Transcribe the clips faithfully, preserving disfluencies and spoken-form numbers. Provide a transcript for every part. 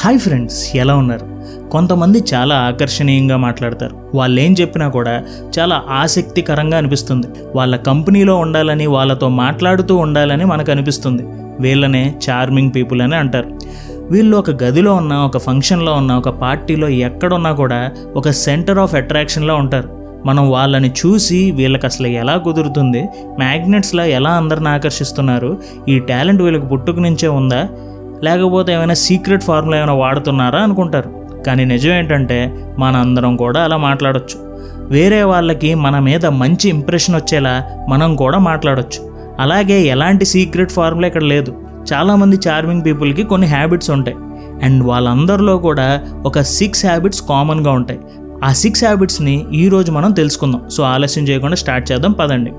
Hi friends, ఎలా ఉన్నారు? కొంతమంది చాలా ఆకర్షణీయంగా మాట్లాడతారు. వాళ్ళు ఏం చెప్పినా కూడా చాలా ఆసక్తికరంగా అనిపిస్తుంది. వాళ్ళ కంపెనీలో ఉండాలని, వాళ్ళతో మాట్లాడుతూ ఉండాలని మనకు అనిపిస్తుంది. వీళ్ళనే చార్మింగ్ పీపుల్ అని అంటారు. వీళ్ళు ఒక గదిలో ఉన్న, ఒక ఫంక్షన్లో ఉన్న, ఒక పార్టీలో ఎక్కడున్నా కూడా ఒక సెంటర్ ఆఫ్ అట్రాక్షన్లో ఉంటారు. మనం వాళ్ళని చూసి వీళ్ళకి అసలు ఎలా కుదురుతుంది, మ్యాగ్నెట్స్లా ఎలా అందరిని ఆకర్షిస్తున్నారు, ఈ టాలెంట్ వీళ్ళకి పుట్టుక నుంచే ఉందా, లేకపోతే ఏమైనా సీక్రెట్ ఫార్ములా ఏమైనా వాడుతున్నారా అనుకుంటారు. కానీ నిజం ఏంటంటే మన అందరం కూడా అలా మాట్లాడొచ్చు. వేరే వాళ్ళకి మన మీద మంచి ఇంప్రెషన్ వచ్చేలా మనం కూడా మాట్లాడొచ్చు. అలాగే ఎలాంటి సీక్రెట్ ఫార్ములా ఇక్కడ లేదు. చాలామంది చార్మింగ్ పీపుల్కి కొన్ని హ్యాబిట్స్ ఉంటాయి, అండ్ వాళ్ళందరిలో కూడా ఒక సిక్స్ హ్యాబిట్స్ కామన్గా ఉంటాయి. ఆ సిక్స్ హ్యాబిట్స్ని ఈరోజు మనం తెలుసుకుందాం. సో ఆలస్యం చేయకుండా స్టార్ట్ చేద్దాం, పదండి.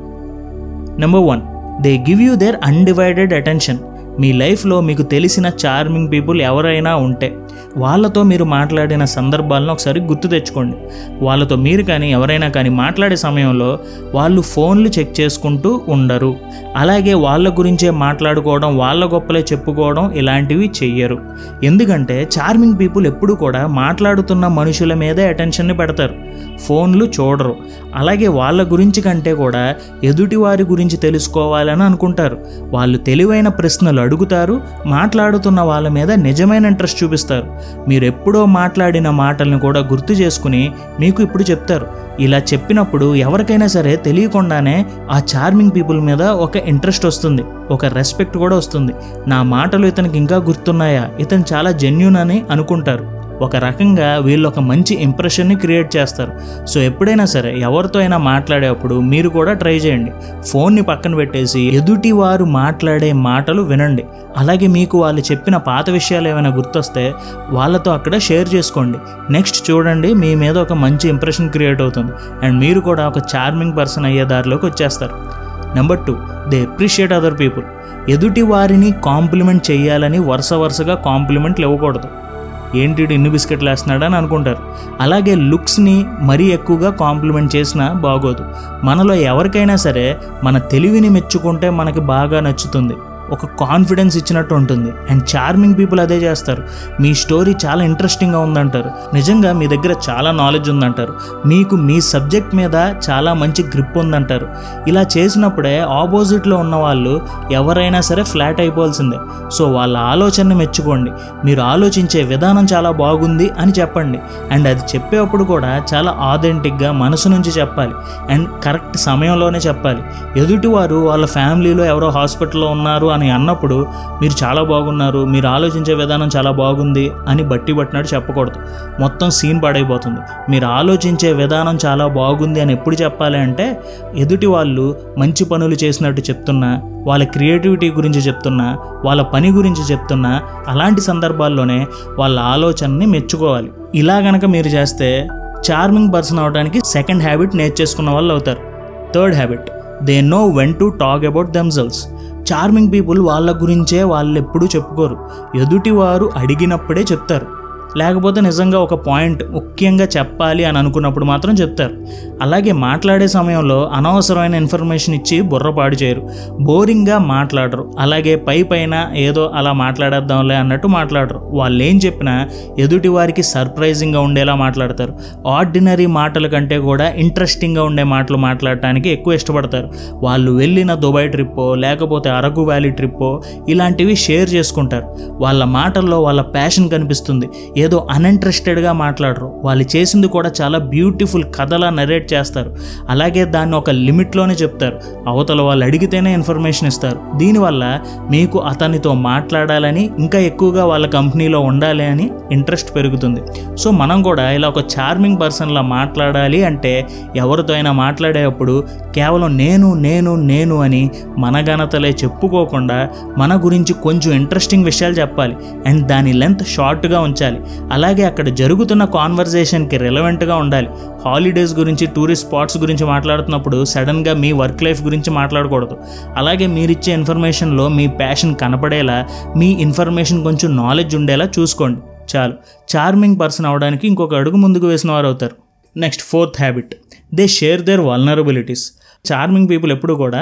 Number one, they give you their undivided attention. మీ లైఫ్లో మీకు తెలిసిన చార్మింగ్ పీపుల్ ఎవరైనా ఉంటే వాళ్ళతో మీరు మాట్లాడిన సందర్భాలను ఒకసారి గుర్తు తెచ్చుకోండి. వాళ్ళతో మీరు కానీ ఎవరైనా కానీ మాట్లాడే సమయంలో వాళ్ళు ఫోన్లు చెక్ చేసుకుంటూ ఉండరు. అలాగే వాళ్ళ గురించే మాట్లాడుకోవడం, వాళ్ళ గొప్పలే చెప్పుకోవడం ఇలాంటివి చెయ్యరు. ఎందుకంటే చార్మింగ్ పీపుల్ ఎప్పుడు కూడా మాట్లాడుతున్న మనుషుల మీదే అటెన్షన్ని పెడతారు, ఫోన్లు చూడరు. అలాగే వాళ్ళ గురించి కంటే కూడా ఎదుటి వారి గురించి తెలుసుకోవాలని అనుకుంటారు. వాళ్ళు తెలివైన ప్రశ్నలు అడుగుతారు, మాట్లాడుతున్న వాళ్ళ మీద నిజమైన ఇంట్రెస్ట్ చూపిస్తారు. మీరు ఎప్పుడో మాట్లాడిన మాటలను కూడా గుర్తు చేసుకుని మీకు ఇప్పుడు చెప్తారు. ఇలా చెప్పినప్పుడు ఎవరికైనా సరే తెలియకుండానే ఆ చార్మింగ్ పీపుల్ మీద ఒక ఇంట్రెస్ట్ వస్తుంది, ఒక రెస్పెక్ట్ కూడా వస్తుంది. నా మాటలు ఇతనికి ఇంకా గుర్తున్నాయా, ఇతను చాలా జెన్యూన్ అని అనుకుంటారు. ఒక రకంగా వీళ్ళు ఒక మంచి ఇంప్రెషన్ని క్రియేట్ చేస్తారు. సో ఎప్పుడైనా సరే ఎవరితో అయినా మాట్లాడేటప్పుడు మీరు కూడా ట్రై చేయండి. ఫోన్ని పక్కన పెట్టేసి ఎదుటి వారు మాట్లాడే మాటలు వినండి. అలాగే మీకు వాళ్ళు చెప్పిన పాత విషయాలు ఏమైనా గుర్తొస్తే వాళ్ళతో అక్కడ షేర్ చేసుకోండి. నెక్స్ట్ చూడండి, మీ మీద ఒక మంచి ఇంప్రెషన్ క్రియేట్ అవుతుంది, అండ్ మీరు కూడా ఒక చార్మింగ్ పర్సన్ అయ్యే దారిలోకి వచ్చేస్తారు. Number two, they appreciate other people. ఎదుటి వారిని కాంప్లిమెంట్ చేయాలని వరుస వరుసగా కాంప్లిమెంట్లు ఇవ్వకూడదు. ఏంటి ఇన్ని బిస్కెట్లు వేస్తున్నాడని అనుకుంటారు. అలాగే లుక్స్ని మరీ ఎక్కువగా కాంప్లిమెంట్ చేసినా బాగోదు. మనలో ఎవరికైనా సరే మన తెలివిని మెచ్చుకుంటే మనకి బాగా నచ్చుతుంది, ఒక కాన్ఫిడెన్స్ ఇచ్చినట్టు ఉంటుంది. అండ్ చార్మింగ్ పీపుల్ అదే చేస్తారు. మీ స్టోరీ చాలా ఇంట్రెస్టింగ్గా ఉందంటారు, నిజంగా మీ దగ్గర చాలా నాలెడ్జ్ ఉందంటారు, మీకు మీ సబ్జెక్ట్ మీద చాలా మంచి గ్రిప్ ఉందంటారు. ఇలా చేసినప్పుడే ఆపోజిట్లో ఉన్న వాళ్ళు ఎవరైనా సరే ఫ్లాట్ అయిపోవాల్సిందే. సో వాళ్ళ ఆలోచనని మెచ్చుకోండి. మీరు ఆలోచించే విధానం చాలా బాగుంది అని చెప్పండి. అండ్ అది చెప్పేటప్పుడు కూడా చాలా ఆథెంటిక్గా మనసు నుంచి చెప్పాలి, అండ్ కరెక్ట్ సమయంలోనే చెప్పాలి. ఎదుటివారు వాళ్ళ ఫ్యామిలీలో ఎవరో హాస్పిటల్లో ఉన్నారు అని అన్నప్పుడు మీరు చాలా బాగున్నారు, మీరు ఆలోచించే విధానం చాలా బాగుంది అని బట్టి పట్టినట్టు చెప్పకూడదు. మొత్తం సీన్ పాడైపోతుంది. మీరు ఆలోచించే విధానం చాలా బాగుంది అని ఎప్పుడు చెప్పాలి అంటే ఎదుటి వాళ్ళు మంచి పనులు చేసినట్టు చెప్తున్నా, వాళ్ళ క్రియేటివిటీ గురించి చెప్తున్నా, వాళ్ళ పని గురించి చెప్తున్నా, అలాంటి సందర్భాల్లోనే వాళ్ళ ఆలోచనని మెచ్చుకోవాలి. ఇలా గనక మీరు చేస్తే చార్మింగ్ పర్సన్ అవడానికి సెకండ్ హ్యాబిట్ నేర్చేసుకున్న వాళ్ళు అవుతారు. Third habit, they know when to talk about themselves. Charming people వాళ్ళ గురించే వాళ్ళు ఎప్పుడూ చెప్పుకోరు. ఎదుటివారు అడిగినప్పుడే చెప్తారు, లేకపోతే నిజంగా ఒక పాయింట్ ముఖ్యంగా చెప్పాలి అని అనుకున్నప్పుడు మాత్రం చెప్తారు. అలాగే మాట్లాడే సమయంలో అనవసరమైన ఇన్ఫర్మేషన్ ఇచ్చి బుర్రపాడు చేయరు, బోరింగ్గా మాట్లాడరు. అలాగే పై పైన ఏదో అలా మాట్లాడేద్దాంలే అన్నట్టు మాట్లాడరు. వాళ్ళు ఏం చెప్పినా ఎదుటి వారికి సర్ప్రైజింగ్గా ఉండేలా మాట్లాడతారు. ఆర్డినరీ మాటల కంటే కూడా ఇంట్రెస్టింగ్గా ఉండే మాటలు మాట్లాడటానికి ఎక్కువ ఇష్టపడతారు. వాళ్ళు వెళ్ళిన దుబాయ్ ట్రిప్పో లేకపోతే అరకు వ్యాలీ ట్రిప్పో ఇలాంటివి షేర్ చేసుకుంటారు. వాళ్ళ మాటల్లో వాళ్ళ ప్యాషన్ కనిపిస్తుంది. ఏదో అన్ఇంట్రెస్టెడ్గా మాట్లాడరు. వాళ్ళు చేసింది కూడా చాలా బ్యూటిఫుల్ కథలా నరేట్ చేస్తారు. అలాగే దాన్ని ఒక లిమిట్లోనే చెప్తారు. అవతల వాళ్ళు అడిగితేనే ఇన్ఫర్మేషన్ ఇస్తారు. దీనివల్ల మీకు అతనితో మాట్లాడాలని, ఇంకా ఎక్కువగా వాళ్ళ కంపెనీలో ఉండాలి అని ఇంట్రెస్ట్ పెరుగుతుంది. సో మనం కూడా ఇలా ఒక చార్మింగ్ పర్సన్లా మాట్లాడాలి అంటే ఎవరితో అయినా మాట్లాడేటప్పుడు కేవలం నేను నేను నేను అని మన ఘనతలే చెప్పుకోకుండా మన గురించి కొంచెం ఇంట్రెస్టింగ్ విషయాలు చెప్పాలి, అండ్ దాని లెంత్ షార్ట్గా ఉంచాలి. అలాగే అక్కడ జరుగుతున్న కాన్వర్జేషన్కి రెలవెంట్గా ఉండాలి. హాలిడేస్ గురించి, టూరిస్ట్ స్పాట్స్ గురించి మాట్లాడుతున్నప్పుడు సడన్గా మీ వర్క్ లైఫ్ గురించి మాట్లాడకూడదు. అలాగే మీరిచ్చే ఇన్ఫర్మేషన్లో మీ ప్యాషన్ కనపడేలా, మీ ఇన్ఫర్మేషన్ కొంచెం నాలెడ్జ్ ఉండేలా చూసుకోండి. చాలు, చార్మింగ్ పర్సన్ అవడానికి ఇంకొక అడుగు ముందుకు వేసిన వారు అవుతారు. Next fourth habit, they share their vulnerabilities. Charming people ఎప్పుడు కూడా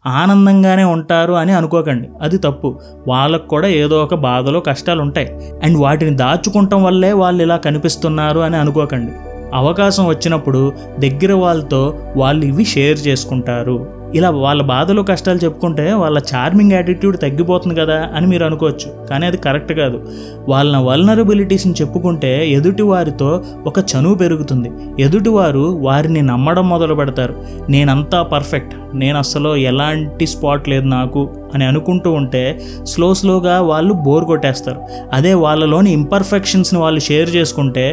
ఆనందంగానే ఉంటారు అని అనుకోకండి, అది తప్పు. వాళ్ళకు కూడా ఏదో ఒక బాధలు కష్టాలు ఉంటాయి, అండ్ వాటిని దాచుకుంటాం వల్లే వాళ్ళు ఇలా కనిపిస్తున్నారు అని అనుకోకండి. అవకాశం వచ్చినప్పుడు దగ్గర వాళ్ళతో వాళ్ళు ఇవి షేర్ చేసుకుంటారు. ఇలా వాళ్ళ బాధలు కష్టాలు చెప్పుకుంటే వాళ్ళ చార్మింగ్ యాటిట్యూడ్ తగ్గిపోతుంది కదా అని మీరు అనుకోవచ్చు, కానీ అది కరెక్ట్ కాదు. వాళ్ళ వల్నరబిలిటీస్ని చెప్పుకుంటే ఎదుటి వారితో ఒక చనువు పెరుగుతుంది. ఎదుటివారు వారిని నమ్మడం మొదలు పెడతారు. నేనంతా పర్ఫెక్ట్, నేను అసలు ఎలాంటి స్పాట్ లేదు నాకు అని అనుకుంటూ ఉంటే స్లో స్లోగా వాళ్ళు బోర్ కొట్టేస్తారు. అదే వాళ్ళలోని ఇంపర్ఫెక్షన్స్ని వాళ్ళు షేర్ చేసుకుంటే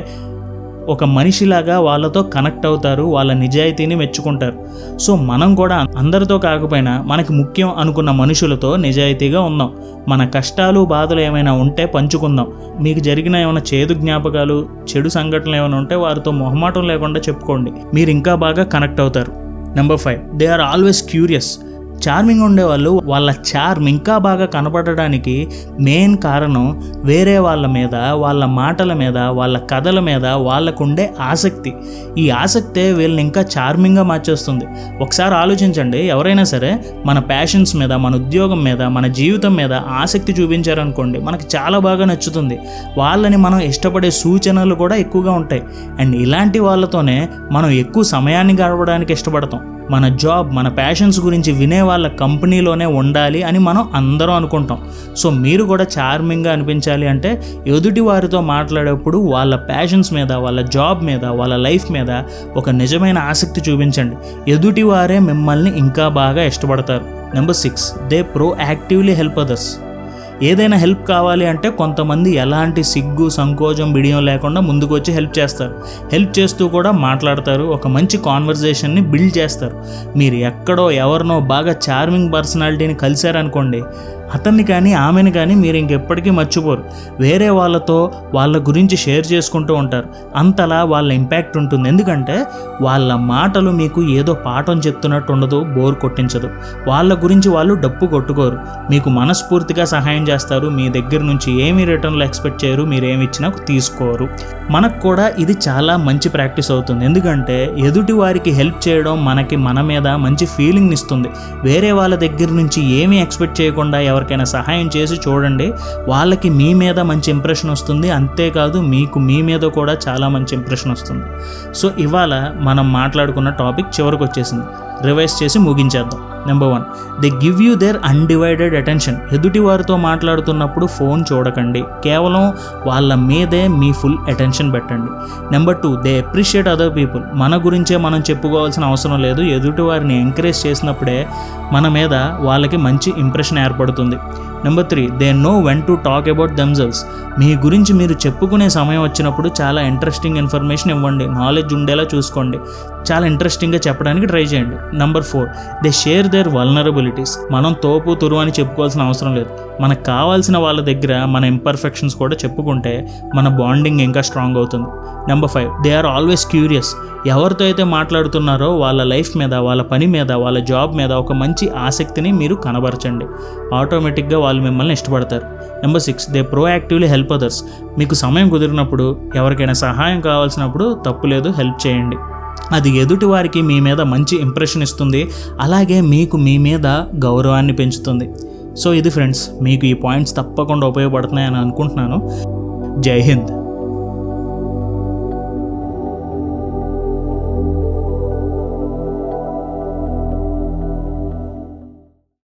ఒక మనిషిలాగా వాళ్ళతో కనెక్ట్ అవుతారు, వాళ్ళ నిజాయితీని మెచ్చుకుంటారు. సో మనం కూడా అందరితో కాకపోయినా మనకి ముఖ్యం అనుకున్న మనుషులతో నిజాయితీగా ఉందాం. మన కష్టాలు బాధలు ఏమైనా ఉంటే పంచుకుందాం. మీకు జరిగిన ఏమైనా చేదు జ్ఞాపకాలు, చెడు సంఘటనలు ఏమైనా ఉంటే వారితో మొహమాటం లేకుండా చెప్పుకోండి, మీరు ఇంకా బాగా కనెక్ట్ అవుతారు. Number five, they are always curious. Charming ఉండేవాళ్ళు వాళ్ళ చార్మ్ ఇంకా బాగా కనపడడానికి మెయిన్ కారణం వేరే వాళ్ళ మీద, వాళ్ళ మాటల మీద, వాళ్ళ కథల మీద వాళ్ళకుండే ఆసక్తి. ఈ ఆసక్తే వీళ్ళని ఇంకా చార్మింగ్గా మార్చేస్తుంది. ఒకసారి ఆలోచించండి, ఎవరైనా సరే మన ప్యాషన్స్ మీద, మన ఉద్యోగం మీద, మన జీవితం మీద ఆసక్తి చూపించారనుకోండి, మనకి చాలా బాగా నచ్చుతుంది. వాళ్ళని మనం ఇష్టపడే సూచనలు కూడా ఎక్కువగా ఉంటాయి. అండ్ ఇలాంటి వాళ్ళతోనే మనం ఎక్కువ సమయాన్ని గడపడానికి ఇష్టపడతాం. మన జాబ్, మన ప్యాషన్స్ గురించి వినే వాళ్ళ కంపెనీలోనే ఉండాలి అని మనం అందరం అనుకుంటాం. సో మీరు కూడా చార్మింగ్గా అనిపించాలి అంటే ఎదుటి వారితో మాట్లాడేప్పుడు వాళ్ళ ప్యాషన్స్ మీద, వాళ్ళ జాబ్ మీద, వాళ్ళ లైఫ్ మీద ఒక నిజమైన ఆసక్తి చూపించండి. ఎదుటి వారే మిమ్మల్ని ఇంకా బాగా ఇష్టపడతారు. Number six, they proactively help others. ఏదైనా హెల్ప్ కావాలి అంటే కొంతమంది ఎలాంటి సిగ్గు సంకోచం బిడియం లేకుండా ముందుకు వచ్చి హెల్ప్ చేస్తారు. హెల్ప్ చేస్తూ కూడా మాట్లాడతారు, ఒక మంచి కాన్వర్జేషన్ని బిల్డ్ చేస్తారు. మీరు ఎక్కడో ఎవరినో బాగా చార్మింగ్ పర్సనాలిటీని కలిశారనుకోండి, అతన్ని కానీ ఆమెను కానీ మీరు ఇంకెప్పటికీ మర్చిపోరు. వేరే వాళ్ళతో వాళ్ళ గురించి షేర్ చేసుకుంటూ ఉంటారు. అంతలా వాళ్ళ ఇంపాక్ట్ ఉంటుంది. ఎందుకంటే వాళ్ళ మాటలు మీకు ఏదో పాఠం చెప్తున్నట్టు ఉండదు, బోర్ కొట్టించదు. వాళ్ళ గురించి వాళ్ళు డప్పు కొట్టుకోరు, మీకు మనస్ఫూర్తిగా సహాయం చేస్తారు. మీ దగ్గర నుంచి ఏమీ రిటర్న్లో ఎక్స్పెక్ట్ చేయరు, మీరు ఏమి ఇచ్చినా తీసుకోరు. మనకు కూడా ఇది చాలా మంచి ప్రాక్టీస్ అవుతుంది. ఎందుకంటే ఎదుటి వారికి హెల్ప్ చేయడం మనకి మన మీద మంచి ఫీలింగ్ని ఇస్తుంది. వేరే వాళ్ళ దగ్గర నుంచి ఏమీ ఎక్స్పెక్ట్ చేయకుండా ఎవరికైనా సహాయం చేసి చూడండి, వాళ్ళకి మీ మీద మంచి ఇంప్రెషన్ వస్తుంది. అంతేకాదు మీకు మీ మీద కూడా చాలా మంచి ఇంప్రెషన్ వస్తుంది. సో ఇవాళ మనం మాట్లాడుకున్న టాపిక్ చివరికి వచ్చేసింది, రివైజ్ చేసి ముగించేద్దాం. Number one, they give you their undivided attention. ఎదుటి వారితో మాట్లాడుతున్నప్పుడు ఫోన్ చూడకండి, కేవలం వాళ్ళ మీదే మీ ఫుల్ అటెన్షన్ పెట్టండి. Number two, they appreciate other people. మన గురించే మనం చెప్పుకోవాల్సిన అవసరం లేదు, ఎదుటి వారిని ఎంకరేజ్ చేసినప్పుడే మన మీద వాళ్ళకి మంచి ఇంప్రెషన్ ఏర్పడుతుంది. Number three, they know when to talk about themselves. మీ గురించి మీరు చెప్పుకునే సమయం వచ్చినప్పుడు చాలా ఇంట్రెస్టింగ్ ఇన్ఫర్మేషన్ ఇవ్వండి, నాలెడ్జ్ ఉండేలా చూసుకోండి, చాలా ఇంట్రెస్టింగ్గా చెప్పడానికి ట్రై చేయండి. Number four, they share their vulnerabilities. మనం తోపు తురు అని చెప్పుకోవాల్సిన అవసరం లేదు. మనకు కావాల్సిన వాళ్ళ దగ్గర మన ఇంపర్ఫెక్షన్స్ కూడా చెప్పుకుంటే మన బాండింగ్ ఇంకా స్ట్రాంగ్ అవుతుంది. Number five, they are always curious. ఎవరితో అయితే మాట్లాడుతున్నారో వాళ్ళ లైఫ్ మీద, వాళ్ళ పని మీద, వాళ్ళ జాబ్ మీద ఒక మంచి ఆసక్తిని మీరు కనబరచండి, ఆటోమేటిక్గా వాళ్ళు మిమ్మల్ని ఇష్టపడతారు. Number six, they proactively help others. మీకు సమయం కుదిరినప్పుడు, ఎవరికైనా సహాయం కావాల్సినప్పుడు తప్పులేదు, హెల్ప్ చేయండి. అది ఎదుటి వారికి మీ మీద మంచి ఇంప్రెషన్ ఇస్తుంది, అలాగే మీకు మీ మీద గౌరవాన్ని పెంచుతుంది. సో ఇది ఫ్రెండ్స్, మీకు ఈ పాయింట్స్ తప్పకుండా ఉపయోగపడుతున్నాయని అనుకుంటున్నాను. జై హింద్.